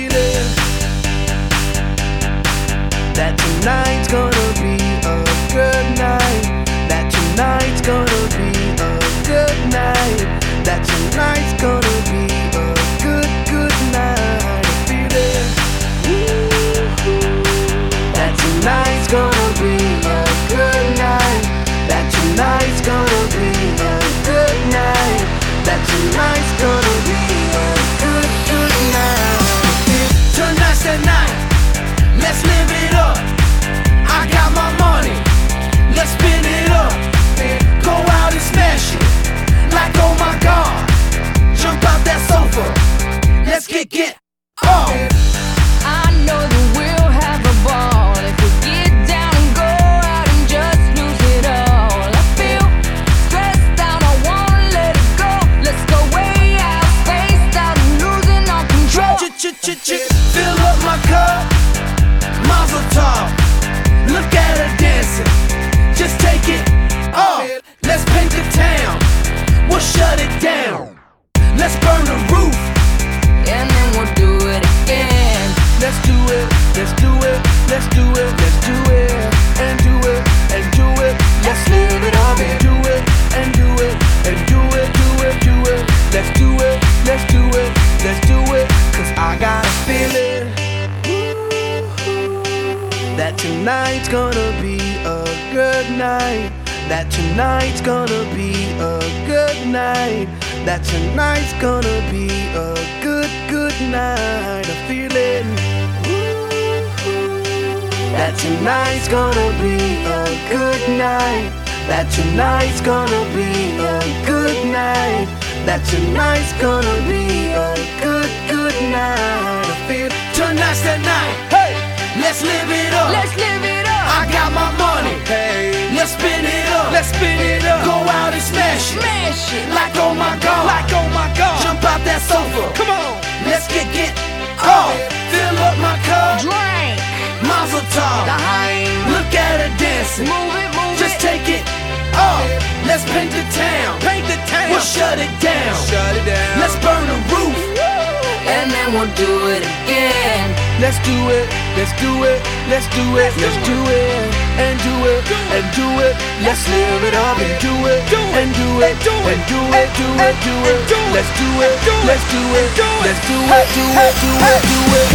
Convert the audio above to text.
feeling that tonight's gonna be a good night. That tonight's gonna be a good night. That tonight's gonna be a good, good night. A feeling that tonight's gonna be a good night. That tonight's gonna be a good night. That tonight's gonna be a good, good night. Tonight's the night. Let's live it up. I got my money. Let's spin it up. Go out and smash it. Like oh my God. Jump out that sofa. Let's get off. I know that we'll have a ball if we get down and go out and just lose it all. I feel stressed out, I wanna let it go. Let's go way out, spaced out and losing all control. Fill up my cup, Mazel tov. Look at her dancing, just take it off. Let's paint the town, we'll shut it down. Let's burn the roof, And then we'll do it again. let's do it, let's do it, let's do it, let's do it, and do it, and do it. Let's live it up and do it, and do it, and do it, do it, do it. Let's do it, let's do it, let's do it. Cause I got a feeling that tonight's gonna be a good night. That tonight's gonna be a good night. That tonight's gonna be a good, good night. A feeling that tonight's gonna be a good night. That tonight's gonna be a good night. That tonight's gonna be a good, good night. I feel tonight's the night. Hey, let's live it up. Let's live it up. I got my money. Hey, let's spin it up. Let's spin it up. Go out and smash it. Smash it. Like oh my God. Like oh my God. Jump out that sofa. Come on. Let's get off. Fill up my cup. Drink. Mazel tov. Daheim. Look at her dancing. Move it, move Just it. take it off. Let's paint the town. Paint the town. We'll shut it down. Shut it down. Let's burn the roof. And then we'll do it again. Let's do it, let's do it, let's do it, let's do it, and do it, and do it. Let's live it up and do it, and do it, and do it, do it, do it. Let's do it, let's do it, let's do it, do it, do it, do it.